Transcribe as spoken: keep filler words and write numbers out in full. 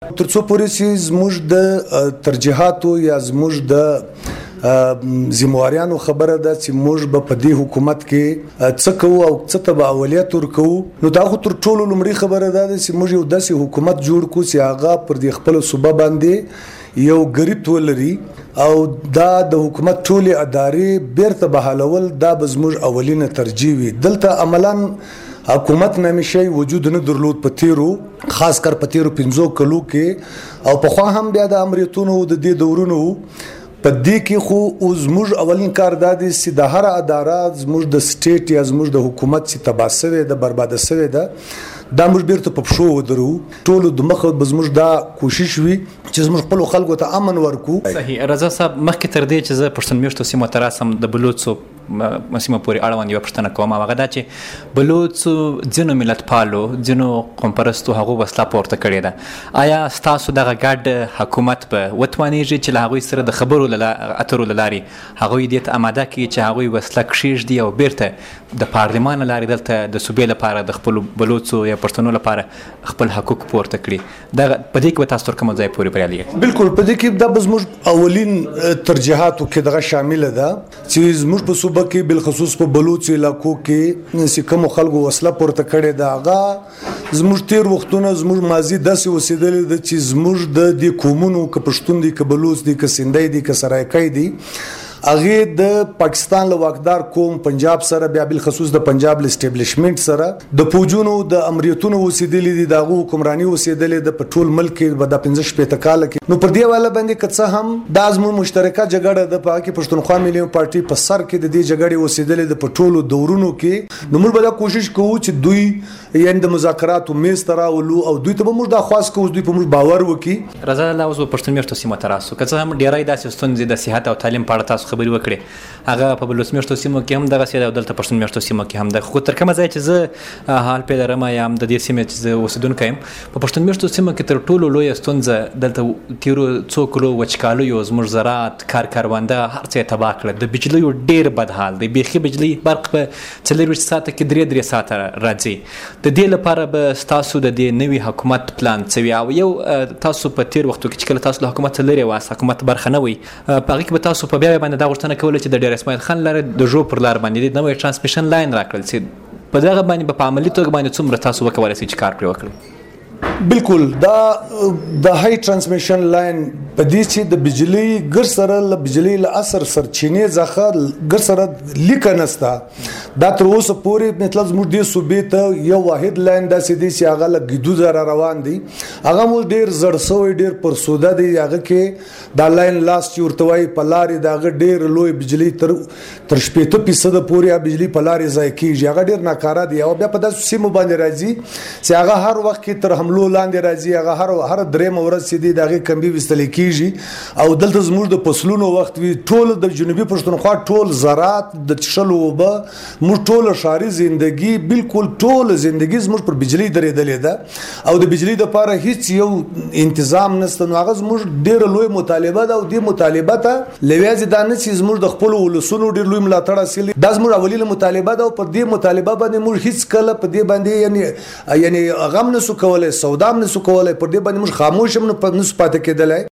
تر څو پورې چې زموږ د ترجیحاتو یا زموږ د ذمہواریانو خبره ده چې موږ به په دې حکومت کې څه کوو او څه ته به اولویت ورکوو، نو دا خو تر ټولو لومړی خبره ده چې موږ یو داسې حکومت جوړ کړو چې هغه پر دې خپل صوبه باندې یو غریب ولري او دا د حکومت ټولې ادارې بیرته بحالول دا به زموږ اولینه ترجیح وي. دلته عملاً حکومت نمیشي وجود نه درلود په تیرو خاص کر په تیرو پنځو کلو کې، او په خوا هم بیا د امریتونو د دې دورونو په دې کې خو زموږ اولین کار دا دی چې د هر اداره زموږ د سټیټ یا زموږ د حکومت چې تباه شوی د برباده شوی ده دا موږ بیرته په پښو ودرو. ټولو د مخه به زموږ دا کوشش وي چې زموږ خپل خلکو ته امن ورکو. صحیح. رضا صاحب مخکې تر دې چې زه پښتون میشتو سیمو ته راسم د بلوڅو سیمه پورې اړوند یوه پوښتنه کوم، هغه دا چې بلوڅو ځینو ملتپالو ځینو قوم پرستو هغو وسله پورته کړې ده، آیا ستاسو دغه ګډ حکومت به وتوانیږي چې له هغوی سره د خبرو اترو له لارې هغوی دې ته اماده کړي چې هغوی وسله کښېږدي او بیرته د پارلمان له لارې دلته د صوبې لپاره د خپلو بلوڅو یا پښتنو لپاره خپل حقوق پورته کړي؟ دغه په دې کې به تاسو تر کومه ځای پورې بریالي یاست؟ بالکل په دې کې دا به زموږ اولین ترجیحاتو کې دغه شامله ده چې زموږ په صوبه کې بالخصوص په بلوچ علاقو کې چې کوم خلکو وسله پورته کړې ده هغه زموږ تیر وختونه زموږ ماضي داسې اوسېدلې ده چې زموږ د دې قومونو که پښتون دي که بلوچ دي که سندی دي که سرایکی دي هغه د پاکستان له واکدار قوم پنجاب سره بیا بالخصوص د پنجاب اسټابلیشمنت سره د فوجونو د امریتونو اوسېدلې دي دغه حکمرانی اوسېدلې د پټول ملک کې د پنځه شپږ کال کې، نو پر دې والا باندې کڅه هم د ازمو مشترکه جګړه د پاکي پښتونخوا ملي پارټي په سر کې د دې جګړې اوسېدلې د پټولو دورونو کې، نو موږ به دا کوشش کوو چې دوی یعنی د مذاکراتو میز ته راولو او دوی ته به موږ دا خواست کوو دوی په موږ باور وکړي. رضا الله اوس پښتون میشتو سیمه ته راسو، که څه هم ډیری داسې ستونزې د صحت او تعلیم په اړه تاسو خبرې وکړې، هغه په بلوڅ میشتو سیمو کې هم دغسې ده او دلته پښتون میشتو سیمو کې هم ده، خو تر کومه ځای چې زه حال پې لرم یا هم د دې سیمې چې زه اوسېدونکی یم په پښتون میشتو سیمو کې تر ټولو لویه ستونزه دلته تیرو څو کلو وچکالیو زموږ زراعت کار کارونده هر څه یې تباه کړه، د بجلیو ډېر بد حال دی، بیخي بجلي برق په څلرویشت ساعته کې درې درې ساعته راځي. د دې لپاره به ستاسو د دې نوي حکومت پلان څه وي؟ او یو تاسو په تیر وختو کې چې کله تاسو له حکومت څخه لرې واست حکومت برخه نه وئ په هغې کې به تاسو په بیا باندې دا غوښتنه کوله چې د ډېر اسماعیل خان لاره د ژوب پر لار باندې د نوی ټرانسمیشن لاین راکړل چې په دغه باندې په عملي توګه باندې څومره تاسو وکولی شئ چې کار پرې وکړئ؟ بالکل دا د هاي ټرانسمیشن لاین په دې چې د بجلی ګر سره ل بجلی ل اثر سرچینې ځخه ګر سره لیکه نستا دا تر اوسه پورې مطلب زموږ دې صوبې ته یو واحد لاین داسې دی چې هغه له ګیدو زره روان دی، هغه مو ډېر زړ سوی ډېر پر سوده دی، هغه کې دا لاین لاس چې ورته وایي په لارې د هغه ډېر لوی بجلی تر تر شپېته فیصده پورې بجلی په لارې ضایع کېږي، هغه ډېر ناکاره دی او بیا په داسې سیمو باندې راځي چې هغه هر وخت کې تر حملو لاندې راځي، هغه هر هر درېیمه ورځ چې دی د هغې کمبي ویستلی کېږي او دلته زموږ د فصلونو وخت وي، ټول د جنوبي پښتونخوا ټول زراعت د څښلو اوبه موږ ټوله ښاري زندګي بالکل ټوله زندګي زموږ پر بجلی درېدلې ده او د بجلی دپاره هیڅ یو انتظام نشته، نو هغه زموږ ډېره لوی مطالبه ده او دې مطالبه ته لویازې دا نه چې زموږ د خپلو ولسونو ډېر لوی ملاتړ حاصل دا زموږ اولینه مطالبه ده او پر دې مطالبه باندې موږ هیڅ کله په دې باندې یعنی یعنی غم نسو کولی، سودا هم نسو کولی، پر دې باندې موږ خاموش هم نه سو پاتې کېدلی.